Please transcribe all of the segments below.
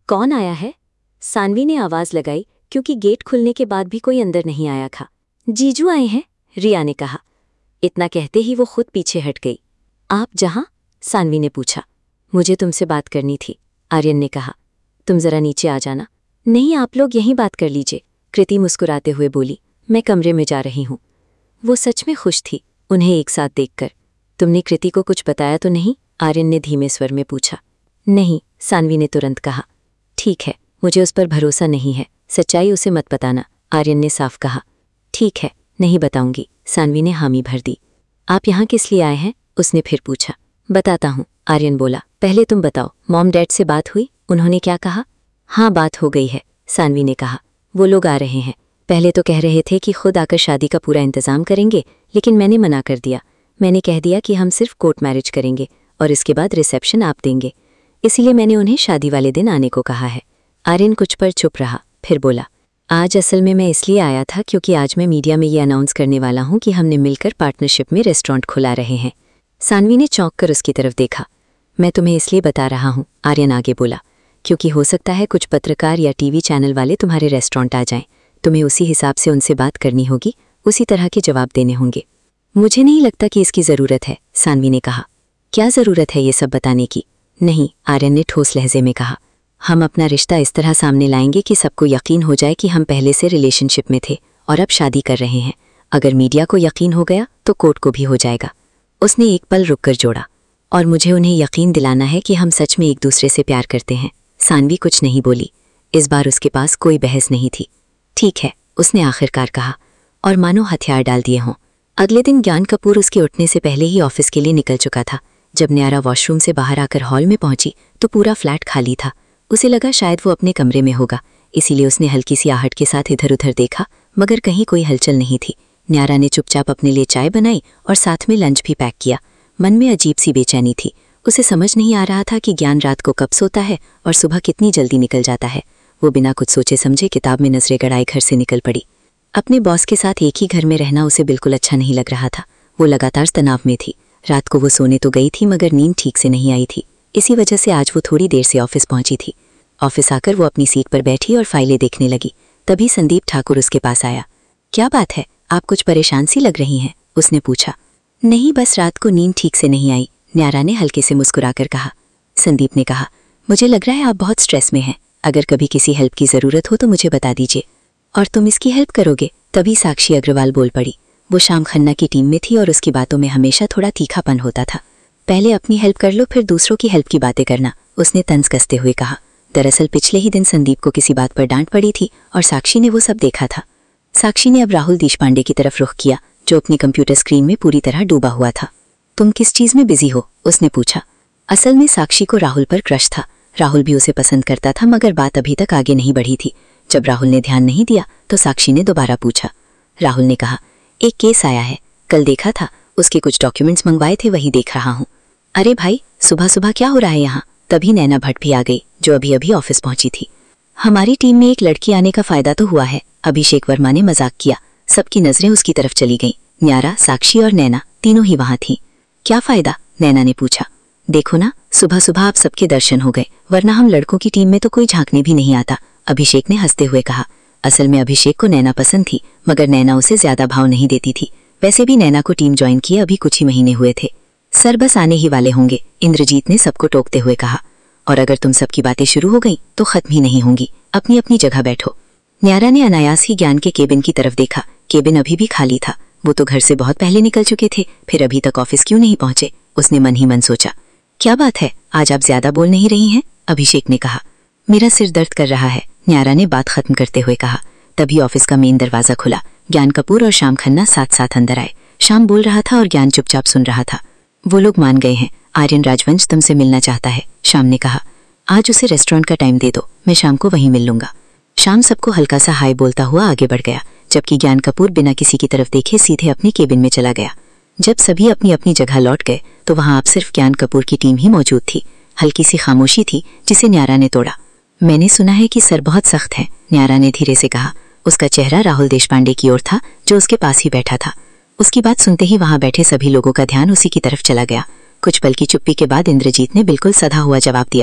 कौन आया है? सानवी ने आवाज लगाई क्योंकि गेट खुलने के बाद भी कोई अंदर नहीं आया था। जीजू आए हैं, रिया ने कहा। इतना कहते ही वो खुद पीछे हट गई। आप जहां? सानवी ने पूछा। मुझे तुमसे बात करनी थी, आर्यन ने कहा। तुम जरा नीचे आ जाना। नहीं, आप लोग यहीं बात कर लीजिए, कृति मुस्कुराते हुए बोली। मैं कमरे में जा रही हूं। वो सच में खुश थी उन्हें एक साथ देखकर। तुमने कृति को कुछ बताया तो नहीं? आर्यन ने धीमे स्वर में पूछा। नहीं, सानवी ने तुरंत कहा। ठीक है, मुझे उस पर भरोसा नहीं है, सच्चाई उसे मत बताना, आर्यन ने साफ कहा। ठीक है, नहीं बताऊंगी, सानवी ने हामी भर दी। आप यहाँ किस लिए आए हैं? उसने फिर पूछा। बताता हूँ, आर्यन बोला। पहले तुम बताओ, मॉम डैड से बात हुई? उन्होंने क्या कहा? हाँ, बात हो गई है, सानवी ने कहा। वो लोग आ रहे हैं। पहले तो कह रहे थे कि खुद आकर शादी का पूरा इंतजाम करेंगे, लेकिन मैंने मना कर दिया। मैंने कह दिया कि हम सिर्फ कोर्ट मैरिज करेंगे और इसके बाद रिसेप्शन आप देंगे। इसीलिए मैंने उन्हें शादी वाले दिन आने को कहा है। आर्यन कुछ पर चुप रहा, फिर बोला। आज असल में मैं इसलिए आया था क्योंकि आज मैं मीडिया में ये अनाउंस करने वाला हूँ कि हमने मिलकर पार्टनरशिप में रेस्टोरेंट खुला रहे हैं। सानवी ने चौंक कर उसकी तरफ देखा। मैं तुम्हें इसलिए बता रहा हूँ, आर्यन आगे बोला, क्योंकि हो सकता है कुछ पत्रकार या टीवी चैनल वाले तुम्हारे रेस्टोरेंट आ जाएं। तुम्हें उसी हिसाब से उनसे बात करनी होगी, उसी तरह के जवाब देने होंगे। मुझे नहीं लगता कि इसकी ज़रूरत है, सानवी ने कहा। क्या ज़रूरत है ये सब बताने की? नहीं, आर्यन ने ठोस लहजे में कहा। हम अपना रिश्ता इस तरह सामने लाएंगे कि सबको यकीन हो जाए कि हम पहले से रिलेशनशिप में थे और अब शादी कर रहे हैं। अगर मीडिया को यकीन हो गया तो कोर्ट को भी हो जाएगा। उसने एक पल रुककर जोड़ा। और मुझे उन्हें यकीन दिलाना है कि हम सच में एक दूसरे से प्यार करते हैं। सानवी कुछ नहीं बोली। इस बार उसके पास कोई बहस नहीं थी। ठीक है, उसने आखिरकार कहा, और मानो हथियार डाल दिए हों। अगले दिन ज्ञान कपूर उसके उठने से पहले ही ऑफिस के लिए निकल चुका था। जब न्यारा वॉशरूम से बाहर आकर हॉल में पहुंची तो पूरा फ्लैट खाली था। उसे लगा शायद वो अपने कमरे में होगा, इसीलिए उसने हल्की सी आहट के साथ इधर उधर देखा, मगर कहीं कोई हलचल नहीं थी। न्यारा ने चुपचाप अपने लिए चाय बनाई और साथ में लंच भी पैक किया। मन में अजीब सी बेचैनी थी। उसे समझ नहीं आ रहा था कि ज्ञान रात को कब सोता है और सुबह कितनी जल्दी निकल जाता है। वो बिना कुछ सोचे समझे किताब में नजरें गड़ाए घर से निकल पड़ी। अपने बॉस के साथ एक ही घर में रहना उसे बिल्कुल अच्छा नहीं लग रहा था। वो लगातार तनाव में थी। रात को वो सोने तो गई थी मगर नींद ठीक से नहीं आई थी। इसी वजह से आज वो थोड़ी देर से ऑफिस पहुंची थी। ऑफिस आकर वो अपनी सीट पर बैठी और फाइलें देखने लगी। तभी संदीप ठाकुर उसके पास आया। क्या बात है, आप कुछ परेशान सी लग रही हैं? उसने पूछा। नहीं, बस रात को नींद ठीक से नहीं आई, न्यारा ने हल्के से मुस्कुराकर कहा। संदीप ने कहा, मुझे लग रहा है आप बहुत स्ट्रेस में हैं। अगर कभी किसी हेल्प की ज़रूरत हो तो मुझे बता दीजिए। और तुम इसकी हेल्प करोगे? तभी साक्षी अग्रवाल बोल पड़ी। वो श्याम खन्ना की टीम में थी और उसकी बातों में हमेशा थोड़ा तीखापन होता था। पहले अपनी हेल्प कर लो, फिर दूसरों की हेल्प की बातें करना, उसने तंज कसते हुए कहा। दरअसल पिछले ही दिन संदीप को किसी बात पर डांट पड़ी थी और साक्षी ने वो सब देखा था। साक्षी ने अब राहुल देशपांडे की तरफ रुख किया, जो अपनी कंप्यूटर स्क्रीन में पूरी तरह डूबा हुआ था। तुम किस चीज़ में बिजी हो? उसने पूछा। असल में साक्षी को राहुल पर क्रश था। राहुल भी उसे पसंद करता था मगर बात अभी तक आगे नहीं बढ़ी थी। जब राहुल ने ध्यान नहीं दिया तो साक्षी ने दोबारा पूछा। राहुल ने कहा, एक केस आया है, कल देखा था, उसके कुछ डॉक्यूमेंट्स मंगवाए थे, वही देख रहा हूँ। अरे भाई, सुबह सुबह क्या हो रहा है यहाँ? तभी नैना भट्ट भी आ गई, जो अभी अभी ऑफिस पहुंची थी। हमारी टीम में एक लड़की आने का फायदा तो हुआ है, अभिषेक वर्मा ने मजाक किया। सबकी नजरें उसकी तरफ चली गईं। न्यारा, साक्षी और नैना तीनों ही वहां थीं। क्या फायदा? नैना ने पूछा। देखो ना, सुबह सुबह आप सबके दर्शन हो गए, वरना हम लड़कों की टीम में तो कोई झांकने भी नहीं आता, अभिषेक ने हंसते हुए कहा। असल में अभिषेक को नैना पसंद थी, मगर नैना उसे ज्यादा भाव नहीं देती थी। वैसे भी नैना को टीम ज्वाइन किए अभी कुछ ही महीने हुए थे। सर बस आने ही वाले होंगे, इंद्रजीत ने सबको टोकते हुए कहा। और अगर तुम सबकी बातें शुरू हो गई तो खत्म ही नहीं होंगी, अपनी अपनी जगह बैठो। न्यारा ने अनायास ही ज्ञान के केबिन की तरफ देखा। केबिन अभी भी खाली था। वो तो घर से बहुत पहले निकल चुके थे, फिर अभी तक ऑफिस क्यों नहीं पहुंचे? उसने मन ही मन सोचा। क्या बात है, आज आप ज्यादा बोल नहीं रही हैं? अभिषेक ने कहा। मेरा सिर दर्द कर रहा है, न्यारा ने बात खत्म करते हुए कहा। तभी ऑफिस का मेन दरवाजा खुला। ज्ञान कपूर और श्याम खन्ना साथ साथ अंदर आए। श्याम बोल रहा था और ज्ञान चुपचाप सुन रहा था। वो लोग मान गए हैं, आर्यन राजवंश तुमसे मिलना चाहता है, श्याम ने कहा। आज उसे रेस्टोरेंट का टाइम दे दो, मैं शाम को वहीं मिल लूंगा। श्याम सबको हल्का सा हाय बोलता हुआ आगे बढ़ गया, जबकि ज्ञान कपूर बिना किसी की तरफ देखे सीधे अपनी केबिन में चला गया। जब सभी अपनी अपनी जगह लौट गए तो वहां अब सिर्फ ज्ञान कपूर की टीम ही मौजूद थी। हल्की सी खामोशी थी जिसे न्यारा ने तोड़ा। मैंने सुना है कि सर बहुत सख्त है, न्यारा ने धीरे से कहा। उसका चेहरा राहुल देशपांडे की ओर था, जो उसके पास ही बैठा था। उसकी बात सुनते ही वहां बैठे सभी लोगों का ध्यान उसी की तरफ चला गया। कुछ पल की चुप्पी के बाद इंद्रजीत ने बिल्कुल सधा हुआ जवाब दिया।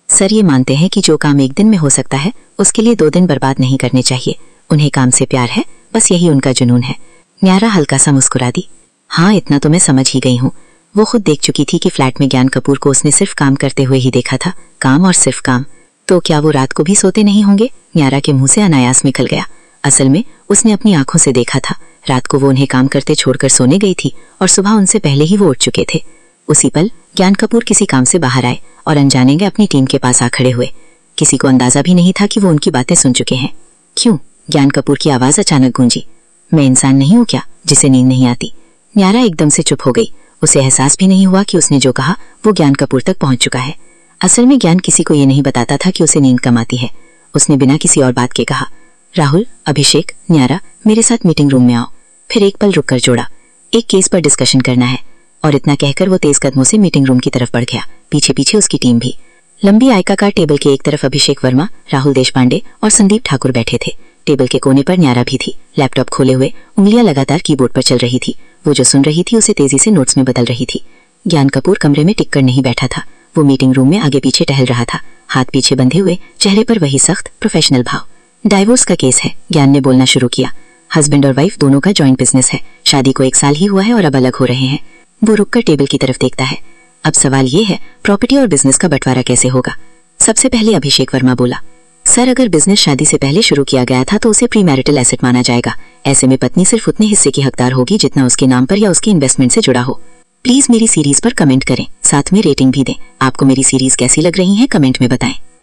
सर ये मानते हैं कि जो काम एक दिन में हो सकता है उसके लिए 2 दिन बर्बाद नहीं करने चाहिए। उन्हें काम से प्यार है, बस यही उनका जुनून है। न्यारा हल्का सा मुस्कुरा दी। हाँ, इतना तो मैं समझ ही गई हूँ। वो खुद देख चुकी थी कि फ्लैट में ज्ञान कपूर को उसने सिर्फ काम करते हुए ही देखा था, काम और सिर्फ काम। तो क्या वो रात को भी सोते नहीं होंगे? न्यारा के मुंह से अनायास निकल गया। असल में उसने अपनी आंखों से देखा था। रात को वो उन्हें काम करते छोड़कर सोने गई थी और सुबह उनसे पहले ही वो उठ चुके थे। उसी पल ज्ञान कपूर किसी काम से बाहर आए और अनजाने अपनी टीम के पास आ खड़े हुए। किसी को अंदाजा भी नहीं था कि वो उनकी बातें सुन चुके हैं। क्यों? ज्ञान कपूर की आवाज अचानक गूंजी। मैं इंसान नहीं हूँ क्या जिसे नींद नहीं आती? न्यारा एकदम से चुप हो गई। उसे एहसास भी नहीं हुआ कि उसने जो कहा वो ज्ञान कपूर तक पहुंच चुका है। असल में ज्ञान किसी को ये नहीं बताता था कि उसे नींद कम आती है। उसने बिना किसी और बात के कहा, राहुल, अभिषेक, न्यारा, मेरे साथ मीटिंग रूम में आओ। फिर एक पल रुककर जोड़ा, एक केस पर डिस्कशन करना है। और इतना कहकर वो तेज कदमों से मीटिंग रूम की तरफ बढ़ गया, पीछे पीछे उसकी टीम भी। लंबी आयताकार टेबल के एक तरफ अभिषेक वर्मा, राहुल देशपांडे और संदीप ठाकुर बैठे थे। टेबल के कोने पर न्यारा भी थी, लैपटॉप खोले हुए, उंगलियां लगातार कीबोर्ड पर चल रही थी। वो जो सुन रही थी उसे तेजी से नोट्स में बदल रही थी। ज्ञान कपूर कमरे में टिककर नहीं बैठा था। वो मीटिंग रूम में आगे पीछे टहल रहा था, हाथ पीछे बंधे हुए, चेहरे पर वही सख्त प्रोफेशनल भाव। डाइवोर्स का केस है, ज्ञान ने बोलना शुरू किया। हस्बैंड और वाइफ दोनों का जॉइंट बिजनेस है। शादी को 1 साल ही हुआ है और अब अलग हो रहे हैं। वो रुककर टेबल की तरफ देखता है। अब सवाल ये है, प्रॉपर्टी और बिजनेस का बंटवारा कैसे होगा? सबसे पहले अभिषेक वर्मा बोला, सर, अगर बिजनेस शादी से पहले शुरू किया गया था तो उसे प्री मैरिटल एसेट माना जाएगा। ऐसे में पत्नी सिर्फ उतने हिस्से की हकदार होगी जितना उसके नाम पर या उसके इन्वेस्टमेंट से जुड़ा हो। प्लीज मेरी सीरीज पर कमेंट करें, साथ में रेटिंग भी दें। आपको मेरी सीरीज कैसी लग रही है कमेंट में बताएं।